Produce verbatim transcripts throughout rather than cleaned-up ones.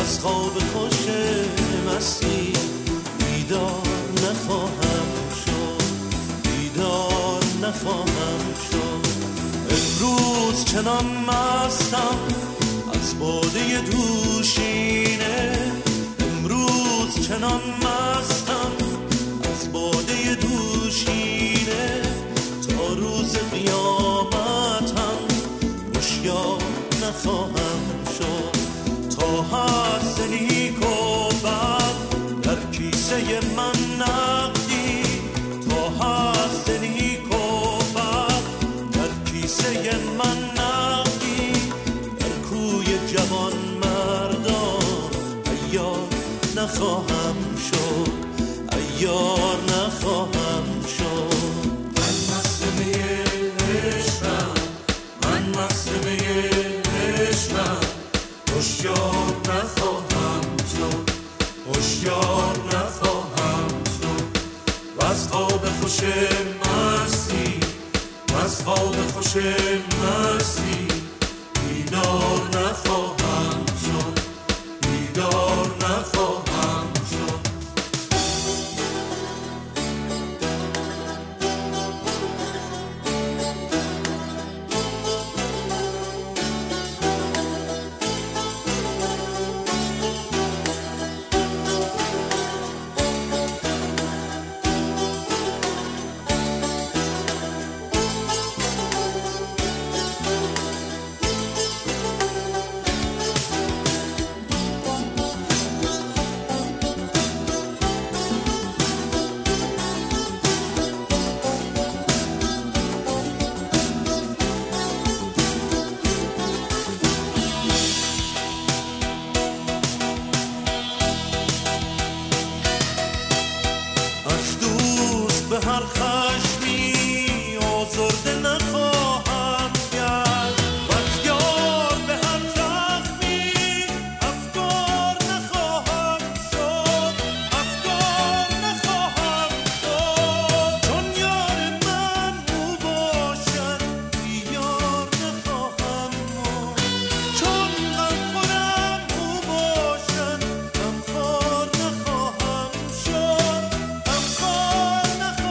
از خواب خوش مستی بیدار نخواهم شد، بیدار نخواهم شد. امروز چنان مستم از باده دوشینه، امروز چنان مستم از باده دوشینه، تا روز قیامتم هوشیار نخواهم شد. تا هست نیک و بد در کیسه من نقدی، تا هست نیک و بد در کیسه من نقدی، در کوی جوان مردان عیار نخواهم شد، عیار نخواهم شد. من مسلمه عشقم، من مسلمه عشقم، هوشیار نخواهم شد، هوشیار نخواهم شد. وز خواب خوش مستی، وز خواب خوش مستی بیدار نخواهم شد، بیدار نخواهم شد. به هر خشمی آزرده نخواهم کرد، و یار به هر زخمی افگار نخواهم شد، افگار نخواهم شد. چون یار من او باشد بیار نخواهم ماند، چون غمخورم او باشد غمخوار نخواهم شد، غمخوار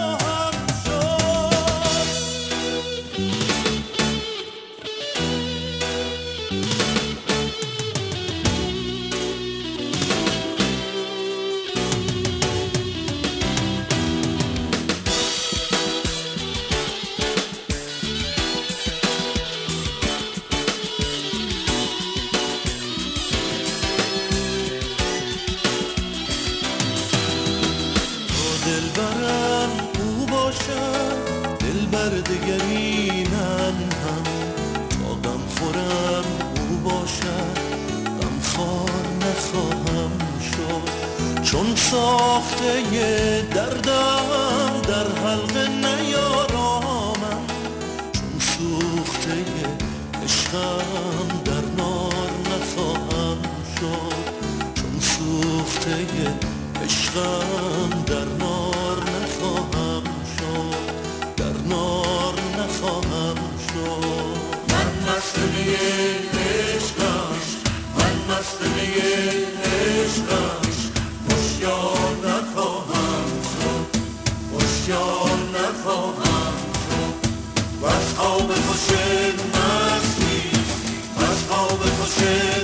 دلبرم او باشد، دلبر دگری من هم، تا غم خورم او باشد غمخوار نخواهم شد. چون ساخته دردم در حلقه نیارامم، چون سوخته عشقم در نار نخواهم شد، چون سوخته عشقم در نار نخواهم شد، در نار نخواهم شد. من مسلمه عشقم، من مسلمه عشقم، هوشیار نخواهم شد، هوشیار نخواهم شد. وز خواب خوش مستی، وز خواب خوش